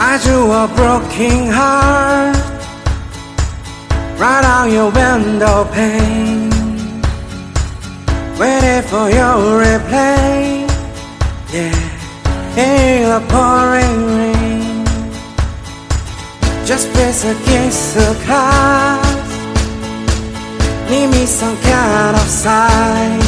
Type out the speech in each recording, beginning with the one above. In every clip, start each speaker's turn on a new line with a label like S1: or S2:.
S1: I drew a broken heart right on your window pane, waiting for your reply. Yeah, in the pouring rain, just press against the clouds. Need me some kind of sign.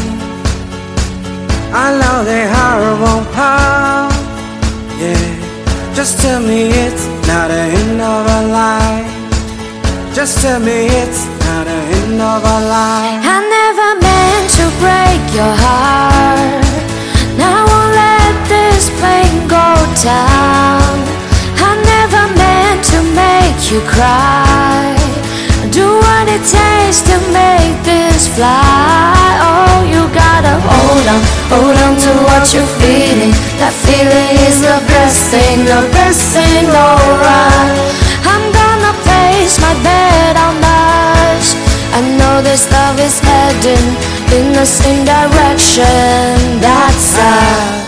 S1: I know the heart won't pause. Yeah, just tell me it's not the end of a line. Just tell me it's not the end of a line.
S2: I never meant to break your heart. Now I won't let this plane go down. I never meant to make you cry. Do what it takes to make this fly. Oh, you gotta hold on to what you're feeling. That feeling is the best thing, alright. I'm gonna place my bet on us. I know this love is heading in the same direction. That's us.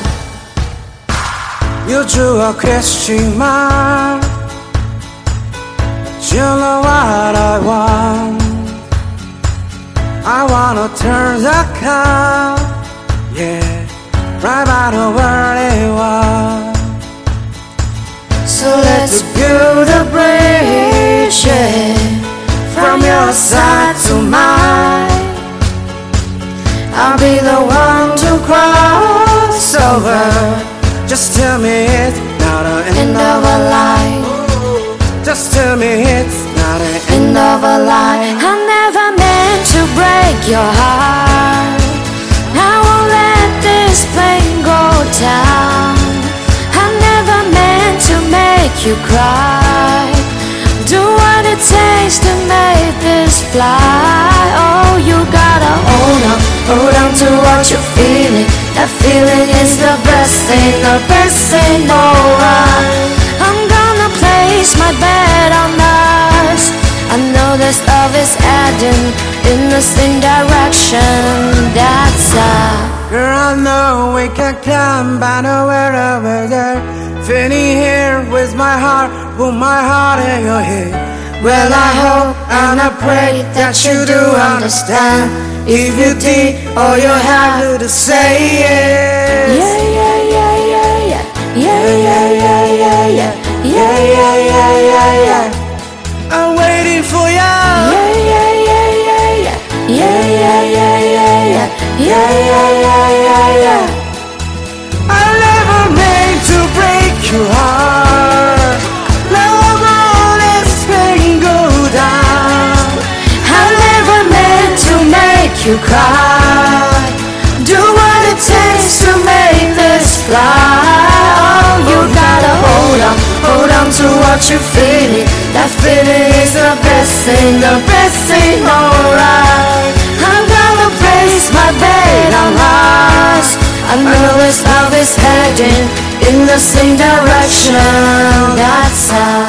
S1: You drew a question mark. You know what I want. I wanna turn the car, yeah, right by the world it was.
S2: So let's build a bridge, yeah, from your side to mine. I'll be the one to cross over.
S1: Just tell me it's not the
S2: End of a line.
S1: Just tell me it's not the
S2: End of a line. I never meant to break your heart. I won't let this plane go down. I never meant to make you cry. Do what it takes to make this fly. Oh, you gotta hold on to what you're feeling. That feeling is the best thing, alright. I'm gonna place my bet on us. I know this love is heading in the same direction. That's us.
S1: Girl, I know we can climb by nowhere over there. Feeling here with my heart, put my heart in your head. Well, I hope and I pray that you do understand. If you did, all you have to say is
S2: Yeah, yeah, yeah, yeah, yeah. Yeah, yeah, yeah, yeah, yeah. Yeah, yeah, yeah, yeah, yeah.
S1: I'm waiting for you.
S2: Yeah, yeah, yeah, yeah, yeah. Yeah, yeah, yeah, yeah, yeah. Yeah, yeah, yeah, yeah, yeah.
S1: I never meant to break your heart. Now I'm all this pain go down.
S2: I never meant to make you cry. Do what it takes to make this fly. Oh, you gotta hold on to what you're feeling. That feeling is the best thing, alright. I'm gonna place my bet on us. I know this love is heading in the same direction. That's us.